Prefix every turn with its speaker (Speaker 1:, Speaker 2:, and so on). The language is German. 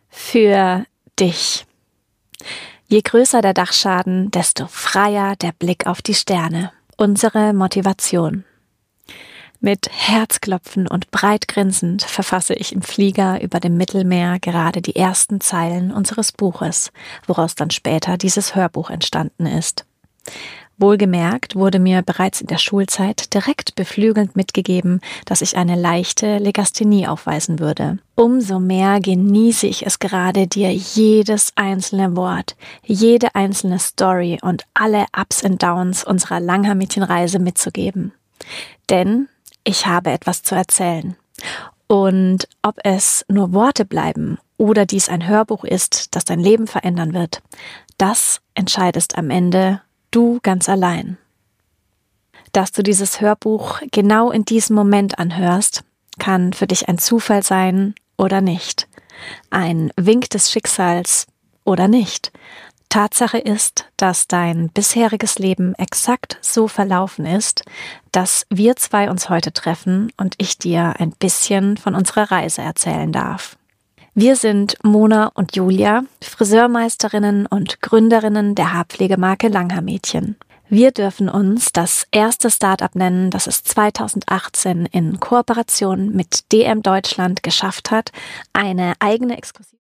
Speaker 1: Für dich. Je größer der Dachschaden, desto freier der Blick auf die Sterne. Unsere Motivation. Mit Herzklopfen und breit grinsend verfasse ich im Flieger über dem Mittelmeer gerade die ersten Zeilen unseres Buches, woraus dann später dieses Hörbuch entstanden ist. Wohlgemerkt wurde mir bereits in der Schulzeit direkt beflügelnd mitgegeben, dass ich eine leichte Legasthenie aufweisen würde. Umso mehr genieße ich es gerade, dir jedes einzelne Wort, jede einzelne Story und alle Ups und Downs unserer Langhaar-Mädchenreise mitzugeben. Denn ich habe etwas zu erzählen. Und ob es nur Worte bleiben oder dies ein Hörbuch ist, das dein Leben verändern wird, das entscheidest am Ende du ganz allein. Dass du dieses Hörbuch genau in diesem Moment anhörst, kann für dich ein Zufall sein oder nicht. Ein Wink des Schicksals oder nicht. Tatsache ist, dass dein bisheriges Leben exakt so verlaufen ist, dass wir zwei uns heute treffen und ich dir ein bisschen von unserer Reise erzählen darf. Wir sind Mona und Julia, Friseurmeisterinnen und Gründerinnen der Haarpflegemarke Langhaar-Mädchen. Wir dürfen uns das erste Start-up nennen, das es 2018 in Kooperation mit DM Deutschland geschafft hat, eine eigene exklusive